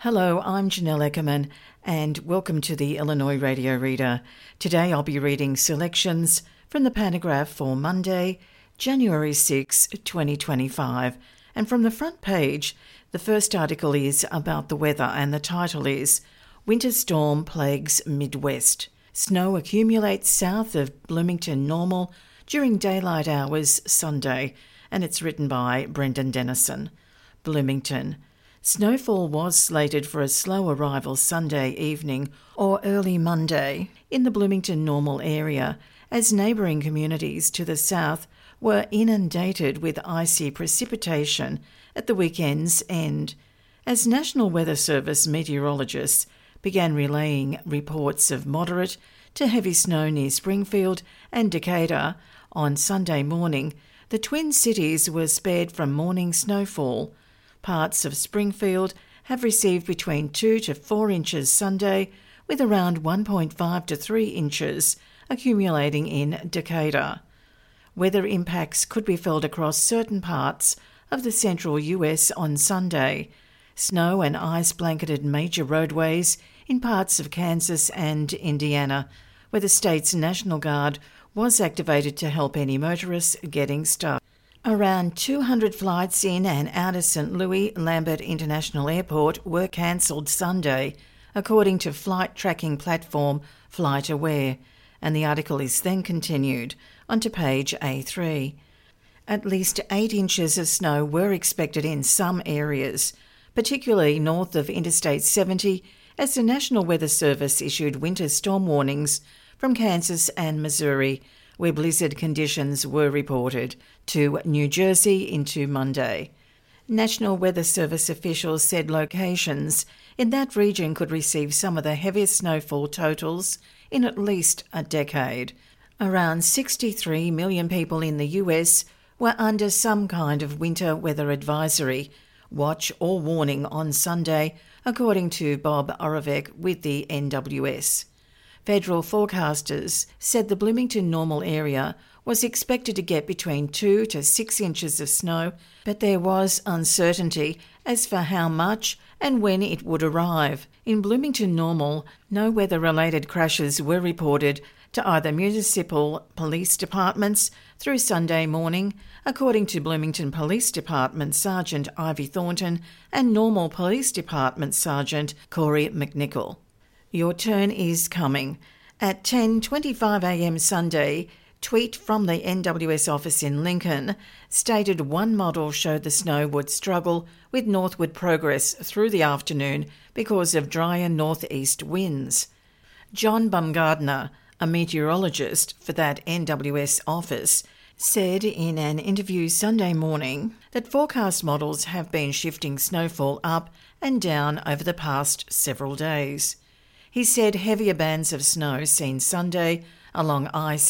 Hello, I'm Janelle Eckerman and welcome to the Illinois Radio Reader. Today I'll be reading selections from the Panagraph for Monday, January 6, 2025. And from the front page, the first article is about the weather and the title is Winter Storm Plagues Midwest. Snow accumulates south of Bloomington Normal during daylight hours Sunday, and it's written by Brendan Dennison. Bloomington. Snowfall was slated for a slow arrival Sunday evening or early Monday in the Bloomington Normal area, as neighbouring communities to the south were inundated with icy precipitation at the weekend's end, as National Weather Service meteorologists began relaying reports of moderate to heavy snow near Springfield and Decatur. On Sunday morning, the Twin Cities were spared from morning snowfall. Parts of Springfield have received between 2 to 4 inches Sunday, with around 1.5 to 3 inches accumulating in Decatur. Weather impacts could be felt across certain parts of the central US on Sunday. Snow and ice blanketed major roadways in parts of Kansas and Indiana, where the state's National Guard was activated to help any motorists getting stuck. Around 200 flights in and out of St. Louis Lambert International Airport were cancelled Sunday, according to flight tracking platform FlightAware, and the article is then continued onto page A3. At least 8 inches of snow were expected in some areas, particularly north of Interstate 70, as the National Weather Service issued winter storm warnings from Kansas and Missouri, where blizzard conditions were reported, to New Jersey into Monday. National Weather Service officials said locations in that region could receive some of the heaviest snowfall totals in at least a decade. Around 63 million people in the US were under some kind of winter weather advisory, watch or warning on Sunday, according to Bob Oravec with the NWS. Federal forecasters said the Bloomington Normal area was expected to get between 2 to 6 inches of snow, but there was uncertainty as for how much and when it would arrive. In Bloomington Normal, no weather-related crashes were reported to either municipal police departments through Sunday morning, according to Bloomington Police Department Sergeant Ivy Thornton and Normal Police Department Sergeant Corey McNichol. Your turn is coming. At 10:25 a.m. Sunday, tweet from the NWS office in Lincoln stated one model showed the snow would struggle with northward progress through the afternoon because of drier northeast winds. John Baumgardner, a meteorologist for that NWS office, said in an interview Sunday morning that forecast models have been shifting snowfall up and down over the past several days. He said heavier bands of snow seen Sunday along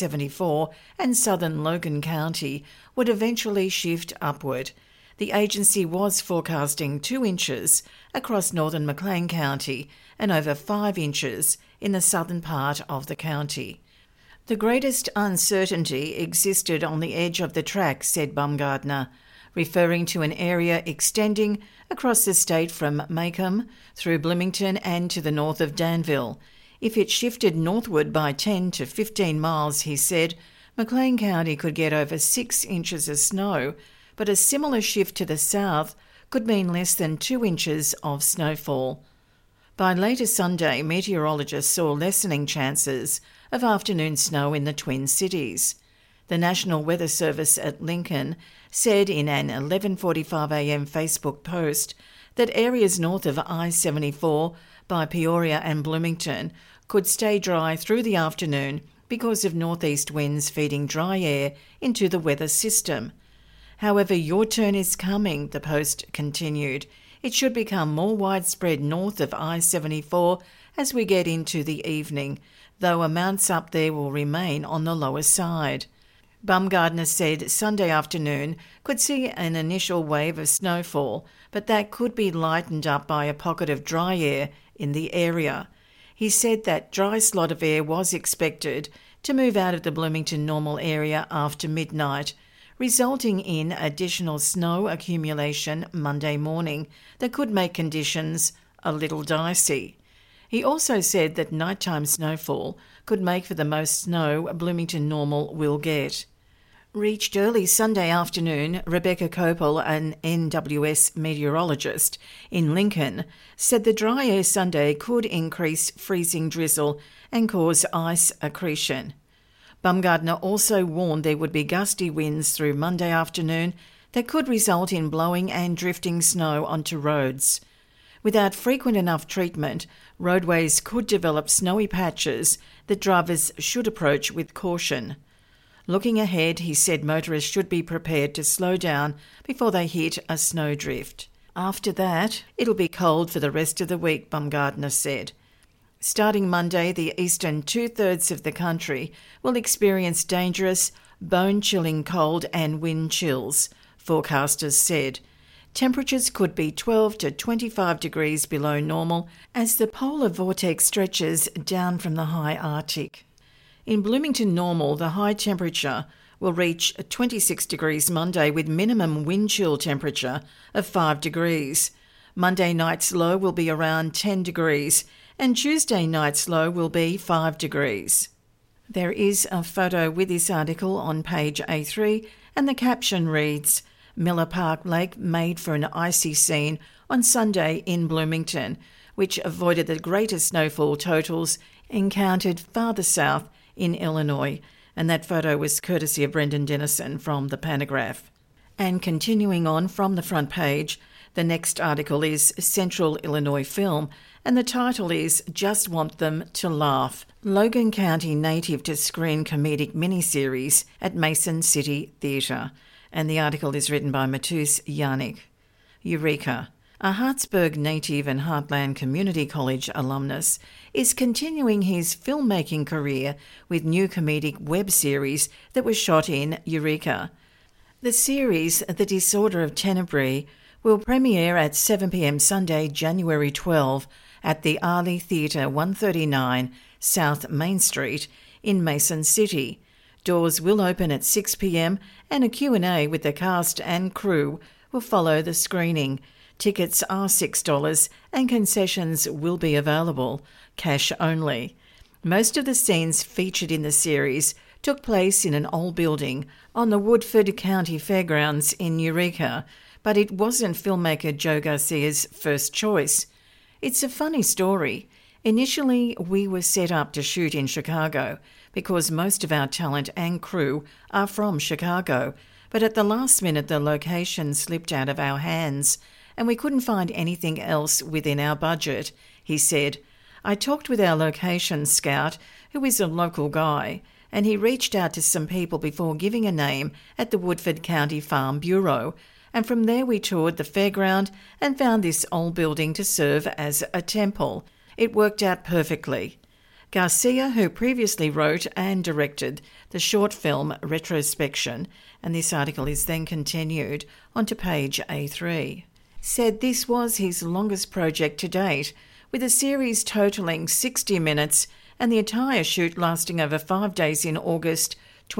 I-74 and southern Logan County would eventually shift upward. The agency was forecasting 2 inches across northern McLean County and over 5 inches in the southern part of the county. The greatest uncertainty existed on the edge of the track, said Baumgardner, referring to an area extending across the state from Macomb through Bloomington and to the north of Danville. If it shifted northward by 10 to 15 miles, he said, McLean County could get over 6 inches of snow, but a similar shift to the south could mean less than 2 inches of snowfall. By later Sunday, meteorologists saw lessening chances of afternoon snow in the Twin Cities. The National Weather Service at Lincoln said in an 11:45 a.m. Facebook post that areas north of I-74 by Peoria and Bloomington could stay dry through the afternoon because of northeast winds feeding dry air into the weather system. However, your turn is coming, the post continued. It should become more widespread north of I-74 as we get into the evening, though amounts up there will remain on the lower side. Baumgardner said Sunday afternoon could see an initial wave of snowfall, but that could be lightened up by a pocket of dry air in the area. He said that dry slot of air was expected to move out of the Bloomington Normal area after midnight, resulting in additional snow accumulation Monday morning that could make conditions a little dicey. He also said that nighttime snowfall could make for the most snow Bloomington Normal will get. Reached early Sunday afternoon, Rebecca Copel, an NWS meteorologist in Lincoln, said the dry air Sunday could increase freezing drizzle and cause ice accretion. Baumgartner also warned there would be gusty winds through Monday afternoon that could result in blowing and drifting snow onto roads. Without frequent enough treatment, roadways could develop snowy patches that drivers should approach with caution. Looking ahead, he said motorists should be prepared to slow down before they hit a snowdrift. After that, it'll be cold for the rest of the week, Baumgartner said. Starting Monday, the eastern two-thirds of the country will experience dangerous, bone-chilling cold and wind chills, forecasters said. Temperatures could be 12 to 25 degrees below normal as the polar vortex stretches down from the high Arctic. In Bloomington Normal, the high temperature will reach 26 degrees Monday with minimum wind chill temperature of 5 degrees. Monday night's low will be around 10 degrees and Tuesday night's low will be 5 degrees. There is a photo with this article on page A3 and the caption reads, Miller Park Lake made for an icy scene on Sunday in Bloomington, which avoided the greater snowfall totals encountered farther south in Illinois, and that photo was courtesy of Brendan Dennison from the Panagraph. And continuing on from the front page, the next article is Central Illinois Film, and the title is Just Want Them to Laugh. Logan County native to screen comedic miniseries at Mason City Theatre, and the article is written by Matus Yannick. Eureka. A Hartsburg native and Heartland Community College alumnus is continuing his filmmaking career with new comedic web series that was shot in Eureka. The series, The Disorder of Tenebrae, will premiere at 7 p.m. Sunday, January 12 at the Arley Theatre 139 South Main Street in Mason City. Doors will open at 6 p.m. and a Q&A with the cast and crew will follow the screening. Tickets are $6 and concessions will be available, cash only. Most of the scenes featured in the series took place in an old building on the Woodford County Fairgrounds in Eureka, but it wasn't filmmaker Joe Garcia's first choice. It's a funny story. Initially, we were set up to shoot in Chicago because most of our talent and crew are from Chicago, but at the last minute the location slipped out of our hands and we couldn't find anything else within our budget, he said. I talked with our location scout, who is a local guy, and he reached out to some people before giving a name at the Woodford County Farm Bureau, and from there we toured the fairground and found this old building to serve as a temple. It worked out perfectly. Garcia, who previously wrote and directed the short film Retrospection, and this article is then continued onto page A3, said this was his longest project to date, with a series totalling 60 minutes and the entire shoot lasting over 5 days in August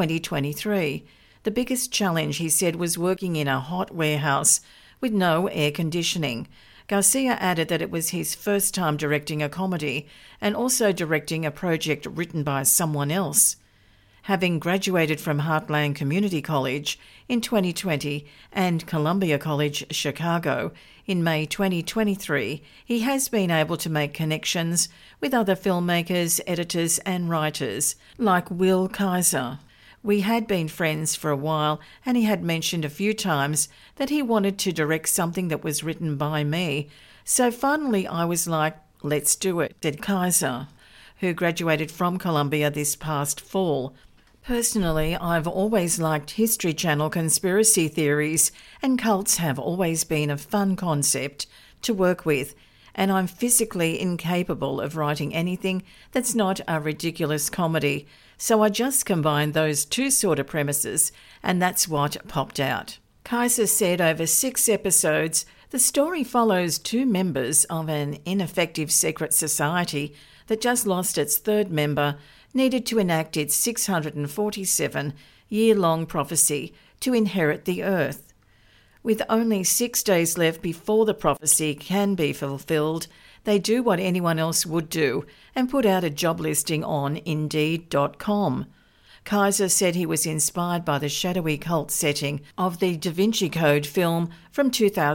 2023. The biggest challenge, he said, was working in a hot warehouse with no air conditioning. Garcia added that it was his first time directing a comedy and also directing a project written by someone else. Having graduated from Heartland Community College in 2020 and Columbia College, Chicago, in May 2023, he has been able to make connections with other filmmakers, editors and writers, like Will Kaiser. We had been friends for a while and he had mentioned a few times that he wanted to direct something that was written by me. So finally I was like, let's do it, said Kaiser, who graduated from Columbia this past fall. Personally, I've always liked History Channel conspiracy theories, and cults have always been a fun concept to work with, and I'm physically incapable of writing anything that's not a ridiculous comedy, so I just combined those two sort of premises, and that's what popped out. Kaiser said over 6 episodes, the story follows 2 members of an ineffective secret society that just lost its 3rd member, needed to enact its 647-year-long prophecy to inherit the earth. With only 6 days left before the prophecy can be fulfilled, they do what anyone else would do and put out a job listing on Indeed.com. Kaiser said he was inspired by the shadowy cult setting of the Da Vinci Code film from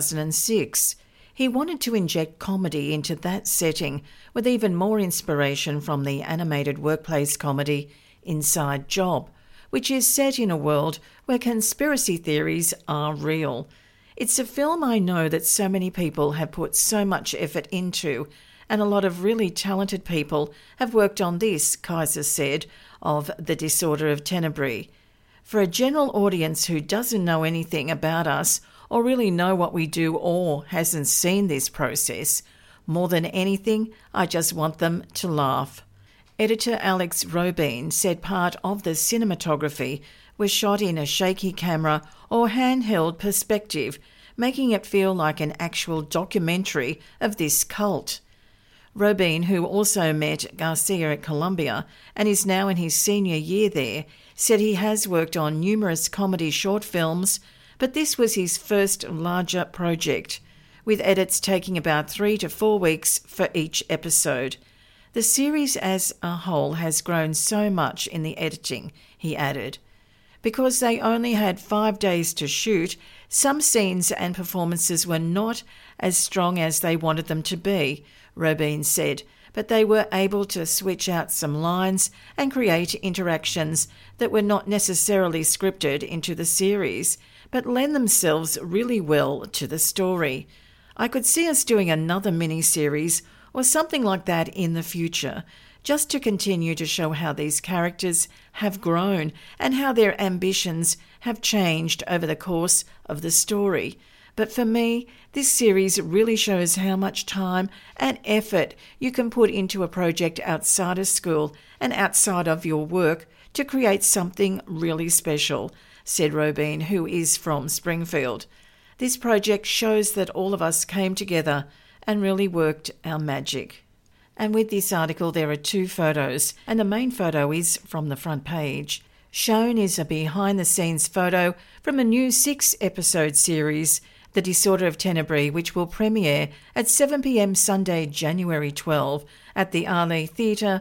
2006. He wanted to inject comedy into that setting, with even more inspiration from the animated workplace comedy Inside Job, which is set in a world where conspiracy theories are real. It's a film I know that so many people have put so much effort into, and a lot of really talented people have worked on this, Kaiser said, of The Disorder of Tenebrae. For a general audience who doesn't know anything about us or really know what we do or hasn't seen this process, more than anything, I just want them to laugh. Editor Alex Robeen said part of the cinematography was shot in a shaky camera or handheld perspective, making it feel like an actual documentary of this cult. Robeen, who also met Garcia at Columbia and is now in his senior year there, said he has worked on numerous comedy short films, but this was his first larger project, with edits taking about 3 to 4 weeks for each episode. The series as a whole has grown so much in the editing, he added. Because they only had 5 days to shoot, some scenes and performances were not as strong as they wanted them to be, Robeen said, but they were able to switch out some lines and create interactions that were not necessarily scripted into the series, but lend themselves really well to the story. I could see us doing another mini-series or something like that in the future, just to continue to show how these characters have grown and how their ambitions have changed over the course of the story. But for me, this series really shows how much time and effort you can put into a project outside of school and outside of your work to create something really special, said Robeen, who is from Springfield. This project shows that all of us came together and really worked our magic. And with this article, there are 2 photos, and the main photo is from the front page. Shown is a behind-the-scenes photo from a new 6-episode series, The Disorder of Tenebrae, which will premiere at 7 p.m. Sunday, January 12, at the Arley Theatre,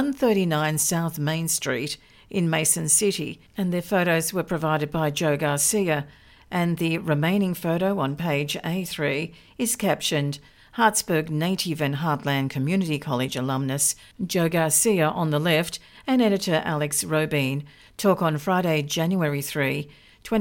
139 South Main Street in Mason City, and their photos were provided by Joe Garcia, and the remaining photo on page A3 is captioned Hartsburg native and Heartland Community College alumnus Joe Garcia on the left and editor Alex Robeen talk on Friday, January 3,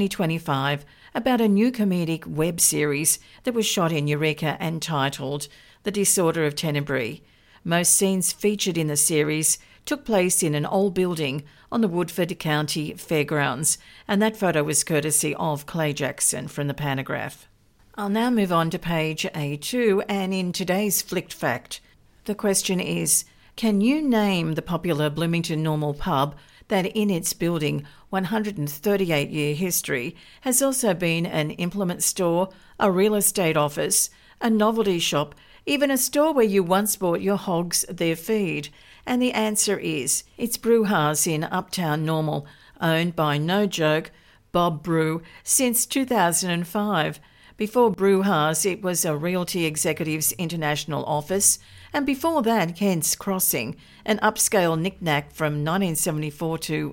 2025 about a new comedic web series that was shot in Eureka and titled The Disorder of Tenebrae. Most scenes featured in the series took place in an old building on the Woodford County Fairgrounds, and that photo was courtesy of Clay Jackson from the Panagraph. I'll now move on to page A2, and in today's Flicked Fact, the question is, can you name the popular Bloomington Normal pub that in its building 138-year history has also been an implement store, a real estate office, a novelty shop, even a store where you once bought your hogs their feed? And the answer is, it's Brewhouse in Uptown Normal, owned by, no joke, Bob Brew, since 2005. Before Brewhouse, it was a Realty Executives International office, and before that, Kent's Crossing, an upscale knick-knack from 1974 to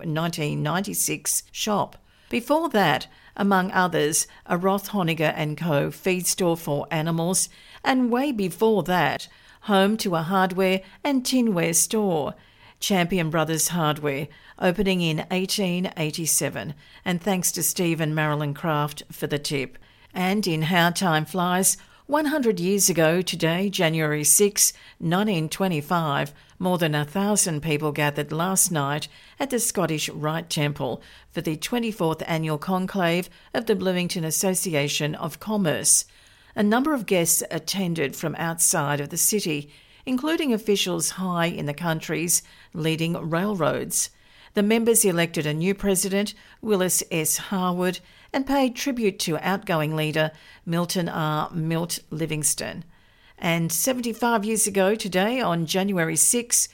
1996 shop. Before that, among others, a Roth Honiger & Co. feed store for animals, and way before that, home to a hardware and tinware store, Champion Brothers Hardware, opening in 1887, and thanks to Steve and Marilyn Kraft for the tip. And in How Time Flies, 100 years ago today, January 6, 1925, more than 1,000 people gathered last night at the Scottish Rite Temple for the 24th annual conclave of the Bloomington Association of Commerce. A number of guests attended from outside of the city, including officials high in the country's leading railroads. The members elected a new president, Willis S. Harwood, and paid tribute to outgoing leader Milton R. Milt Livingston. And 75 years ago today, on January 6,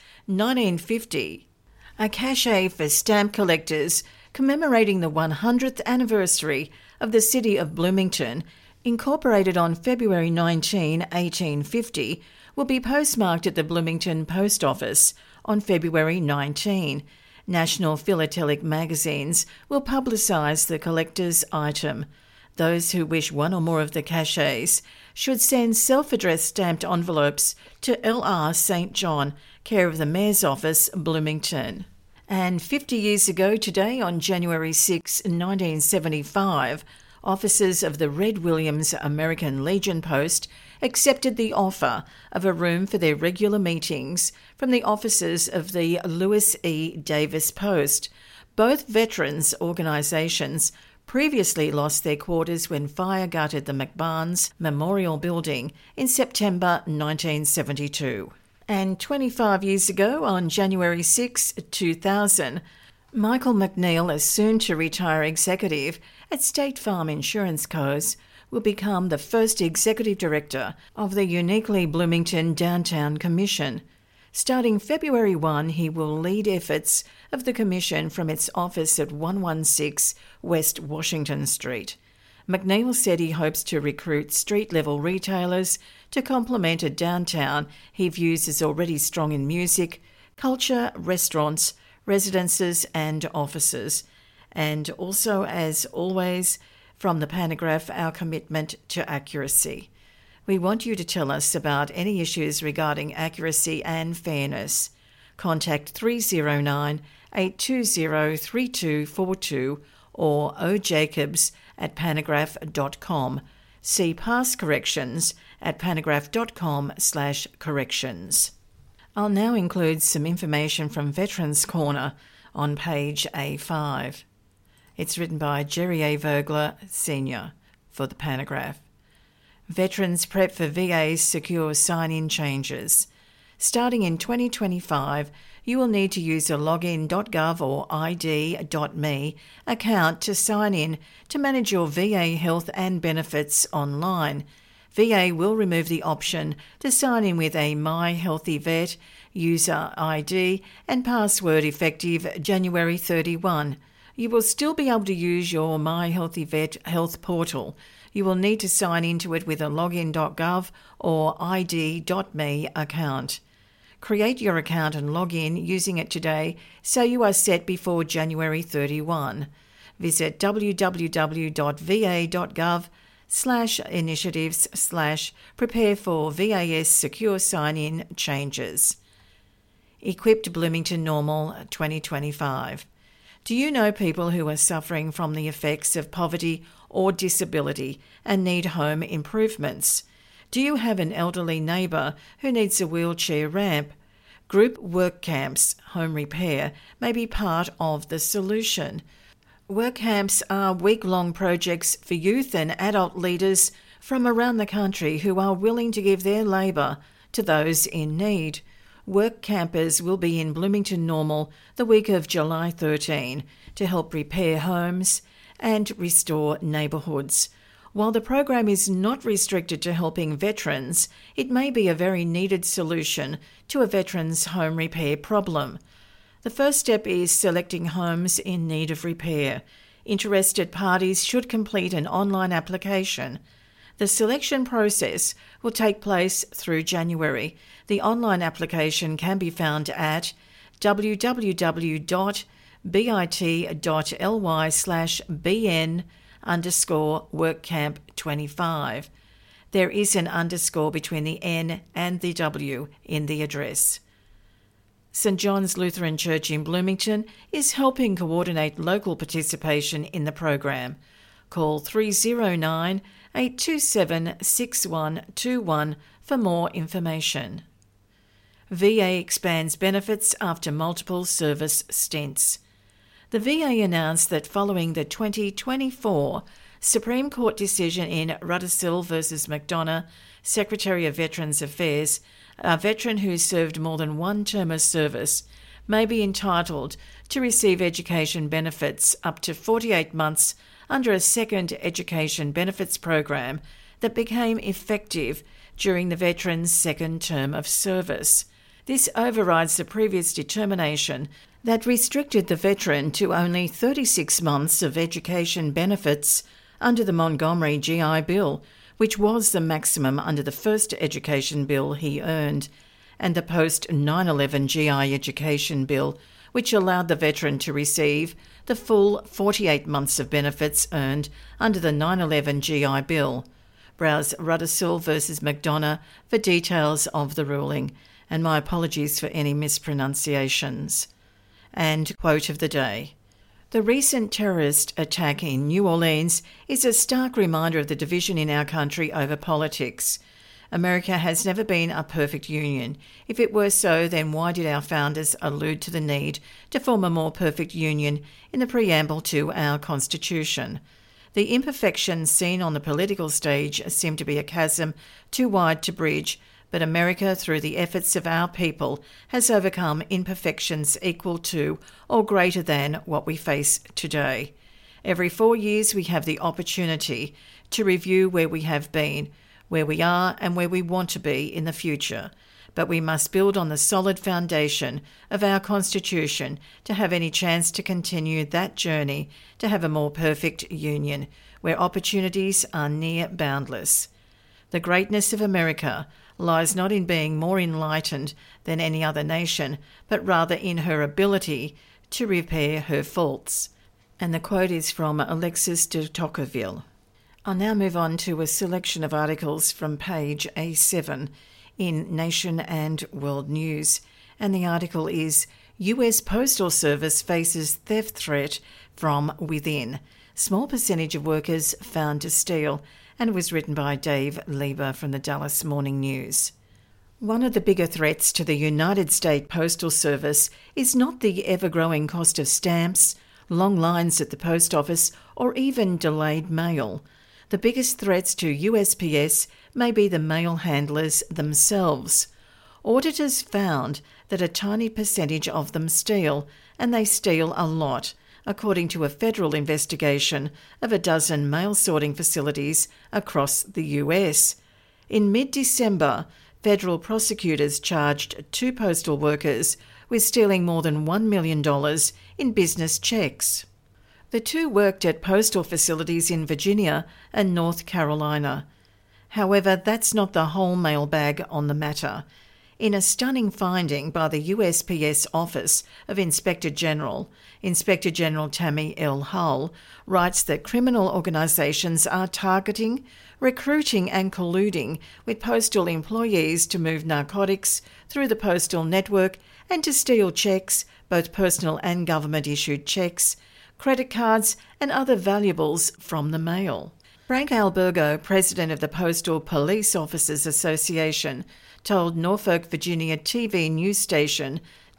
1950, a cachet for stamp collectors commemorating the 100th anniversary of the city of Bloomington, incorporated on February 19, 1850, will be postmarked at the Bloomington Post Office on February 19. National philatelic magazines will publicise the collector's item. Those who wish one or more of the cachets should send self-addressed stamped envelopes to L.R. St. John, care of the Mayor's Office, Bloomington. And 50 years ago today, on January 6, 1975, officers of the Red Williams American Legion Post accepted the offer of a room for their regular meetings from the officers of the Lewis E. Davis Post. Both veterans organisations previously lost their quarters when fire gutted the McBarnes Memorial Building in September 1972. And 25 years ago, on January 6, 2000, Michael McNeil, a soon-to-retire executive at State Farm Insurance Co., will become the first executive director of the uniquely Bloomington Downtown Commission. Starting February 1, he will lead efforts of the Commission from its office at 116 West Washington Street. McNeil said he hopes to recruit street-level retailers to complement a downtown he views as already strong in music, culture, restaurants, residences and offices. And also, as always, from the Panagraph, our commitment to accuracy. We want you to tell us about any issues regarding accuracy and fairness. Contact 309-820-3242 or ojacobs@panagraph.com. See past corrections at panagraph.com/corrections. I'll now include some information from Veterans Corner on page A5. It's written by Jerry A. Vogler, Sr. for the Panagraph. Veterans prep for VA's secure sign-in changes. Starting in 2025, you will need to use a login.gov or ID.me account to sign in to manage your VA health and benefits online. VA will remove the option to sign in with a My Healthy Vet user ID and password effective January 31. You will still be able to use your My Healthy Vet health portal. You will need to sign into it with a login.gov or ID.me account. Create your account and log in using it today so you are set before January 31. Visit www.va.gov/initiatives/prepare for VAS secure sign-in changes. Equipped Bloomington Normal 2025. Do you know people who are suffering from the effects of poverty or disability and need home improvements? Do you have an elderly neighbour who needs a wheelchair ramp? Group work camps, home repair, may be part of the solution. Work camps are week-long projects for youth and adult leaders from around the country who are willing to give their labour to those in need. Work campers will be in Bloomington Normal the week of July 13 to help repair homes and restore neighbourhoods. While the program is not restricted to helping veterans, it may be a very needed solution to a veteran's home repair problem. The first step is selecting homes in need of repair. Interested parties should complete an online application. The selection process will take place through January. The online application can be found at www.bit.ly/BN_WorkCamp25. There is an underscore between the N and the W in the address. St. John's Lutheran Church in Bloomington is helping coordinate local participation in the program. Call 309-827-6121 for more information. VA expands benefits after multiple service stints. The VA announced that following the 2024 Supreme Court decision in Ruddersill v. McDonough, Secretary of Veterans Affairs, a veteran who served more than one term of service may be entitled to receive education benefits up to 48 months under a second education benefits program that became effective during the veteran's second term of service. This overrides the previous determination that restricted the veteran to only 36 months of education benefits under the Montgomery GI Bill, which was the maximum under the first education bill he earned, and the post-9/11 GI Education Bill, which allowed the veteran to receive the full 48 months of benefits earned under the 9/11 GI Bill. Browse Ruddersill versus McDonough for details of the ruling, and my apologies for any mispronunciations. And quote of the day. The recent terrorist attack in New Orleans is a stark reminder of the division in our country over politics. America has never been a perfect union. If it were so, then why did our founders allude to the need to form a more perfect union in the preamble to our Constitution? The imperfections seen on the political stage seem to be a chasm too wide to bridge, but America, through the efforts of our people, has overcome imperfections equal to or greater than what we face today. Every 4 years we have the opportunity to review where we have been, where we are and where we want to be in the future. But we must build on the solid foundation of our Constitution to have any chance to continue that journey to have a more perfect union, where opportunities are near boundless. The greatness of America lies not in being more enlightened than any other nation, but rather in her ability to repair her faults. And the quote is from Alexis de Tocqueville. I'll now move on to a selection of articles from page A7 in Nation and World News, and the article is US Postal Service faces theft threat from within. Small percentage of workers found to steal, and was written by Dave Lieber from the Dallas Morning News. One of the bigger threats to the United States Postal Service is not the ever-growing cost of stamps, long lines at the post office, or even delayed mail. The biggest threats to USPS may be the mail handlers themselves. Auditors found that a tiny percentage of them steal, and they steal a lot, according to a federal investigation of a dozen mail sorting facilities across the US. In mid-December, federal prosecutors charged 2 postal workers with stealing more than $1 million in business checks. The 2 worked at postal facilities in Virginia and North Carolina. However, that's not the whole mailbag on the matter. In a stunning finding by the USPS Office of Inspector General, Inspector General Tammy L. Hull writes that criminal organisations are targeting, recruiting and colluding with postal employees to move narcotics through the postal network and to steal cheques, both personal and government-issued cheques, credit cards and other valuables from the mail. Frank Albergo, president of the Postal Police Officers Association, told Norfolk, Virginia TV news station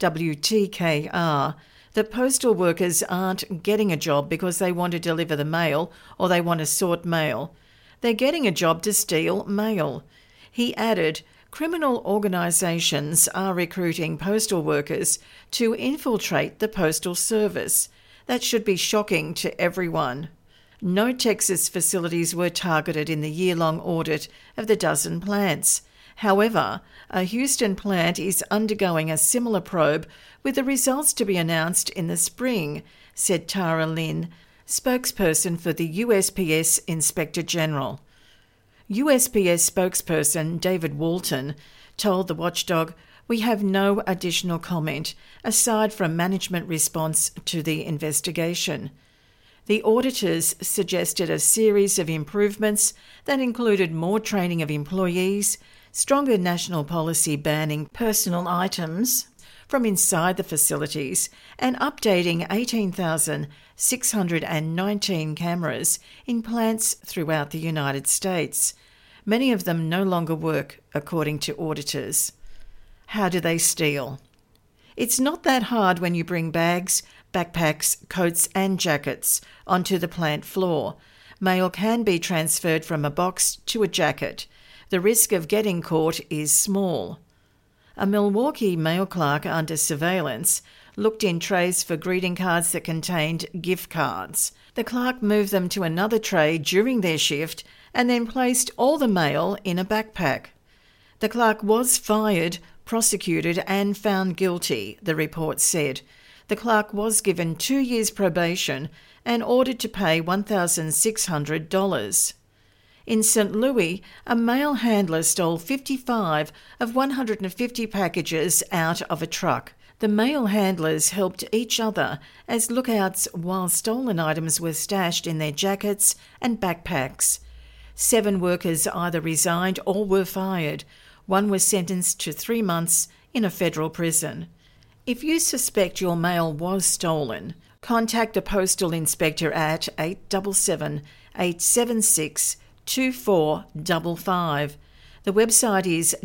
WTKR that postal workers aren't getting a job because they want to deliver the mail or they want to sort mail. They're getting a job to steal mail. He added, criminal organisations are recruiting postal workers to infiltrate the postal service. That should be shocking to everyone. No Texas facilities were targeted in the year-long audit of the dozen plants. However, a Houston plant is undergoing a similar probe with the results to be announced in the spring, said Tara Lynn, spokesperson for the USPS Inspector General. USPS spokesperson David Walton told the watchdog, "We have no additional comment, aside from management response to the investigation." The auditors suggested a series of improvements that included more training of employees, stronger national policy banning personal items from inside the facilities, and updating 18,619 cameras in plants throughout the United States. Many of them no longer work, according to auditors. How do they steal? It's not that hard when you bring bags, backpacks, coats and jackets onto the plant floor. Mail can be transferred from a box to a jacket. The risk of getting caught is small. A Milwaukee mail clerk under surveillance looked in trays for greeting cards that contained gift cards. The clerk moved them to another tray during their shift and then placed all the mail in a backpack. The clerk was fired, prosecuted and found guilty, the report said. The clerk was given 2 years probation and ordered to pay $1,600. In St. Louis, a mail handler stole 55 of 150 packages out of a truck. The mail handlers helped each other as lookouts while stolen items were stashed in their jackets and backpacks. 7 workers either resigned or were fired. 1 was sentenced to 3 months in a federal prison. If you suspect your mail was stolen, contact the postal inspector at 877-876-2455. The website is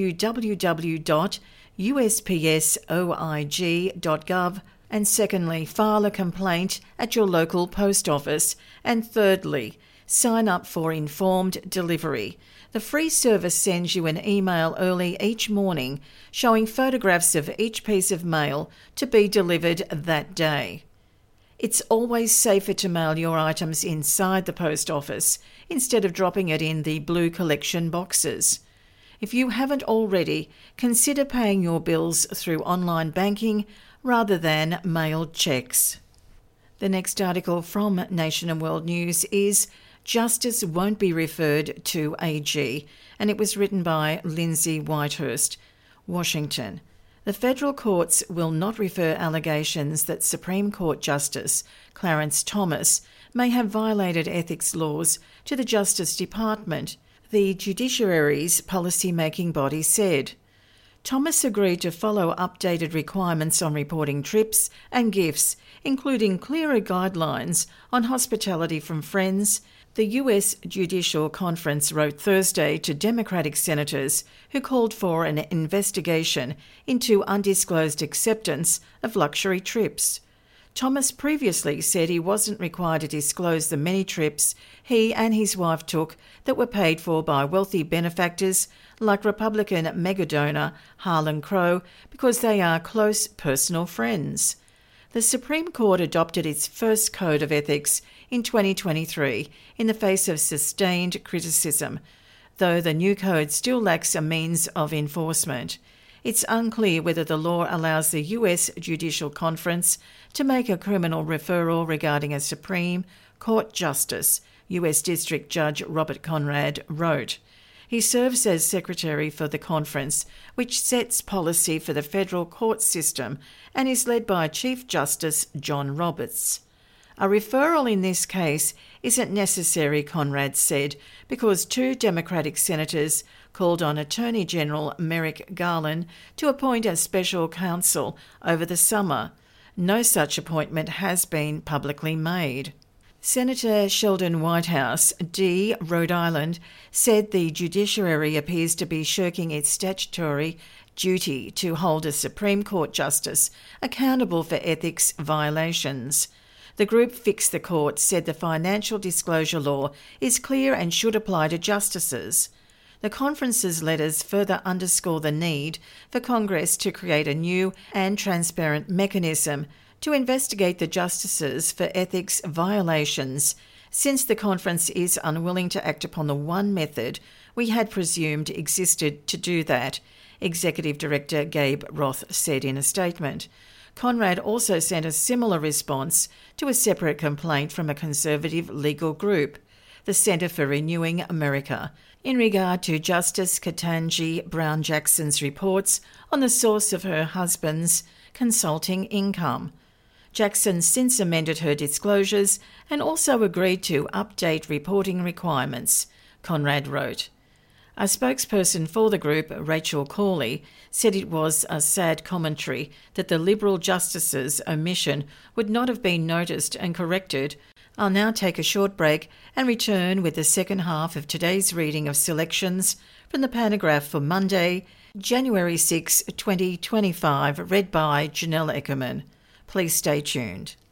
www.uspsoig.gov, and secondly, file a complaint at your local post office, and thirdly, sign up for Informed Delivery. The free service sends you an email early each morning showing photographs of each piece of mail to be delivered that day. It's always safer to mail your items inside the post office instead of dropping it in the blue collection boxes. If you haven't already, consider paying your bills through online banking rather than mailed cheques. The next article from Nation and World News is Justice won't be referred to AG, and it was written by Lindsay Whitehurst. Washington. The federal courts will not refer allegations that Supreme Court Justice Clarence Thomas may have violated ethics laws to the Justice Department, the judiciary's policy-making body said. Thomas agreed to follow updated requirements on reporting trips and gifts, including clearer guidelines on hospitality from friends. The US Judicial Conference wrote Thursday to Democratic senators who called for an investigation into undisclosed acceptance of luxury trips. Thomas previously said he wasn't required to disclose the many trips he and his wife took that were paid for by wealthy benefactors like Republican megadonor Harlan Crow because they are close personal friends. The Supreme Court adopted its first code of ethics in 2023 in the face of sustained criticism, though the new code still lacks a means of enforcement. It's unclear whether the law allows the US Judicial Conference to make a criminal referral regarding a Supreme Court justice, US District Judge Robert Conrad wrote. He serves as secretary for the conference, which sets policy for the federal court system and is led by Chief Justice John Roberts. A referral in this case isn't necessary, Conrad said, because 2 Democratic senators called on Attorney General Merrick Garland to appoint a special counsel over the summer. No such appointment has been publicly made. Senator Sheldon Whitehouse, D. Rhode Island, said the judiciary appears to be shirking its statutory duty to hold a Supreme Court justice accountable for ethics violations. The group Fix the Court said the financial disclosure law is clear and should apply to justices. The conference's letters further underscore the need for Congress to create a new and transparent mechanism to investigate the justices for ethics violations, since the conference is unwilling to act upon the one method we had presumed existed to do that, Executive Director Gabe Roth said in a statement. Conrad also sent a similar response to a separate complaint from a conservative legal group, the Centre for Renewing America, in regard to Justice Ketanji Brown Jackson's reports on the source of her husband's consulting income. Jackson since amended her disclosures and also agreed to update reporting requirements, Conrad wrote. A spokesperson for the group, Rachel Cawley, said it was a sad commentary that the Liberal justices' omission would not have been noticed and corrected. I'll now take a short break and return with the second half of today's reading of selections from the Panagraph for Monday, January 6, 2025, read by Janelle Eckerman. Please stay tuned.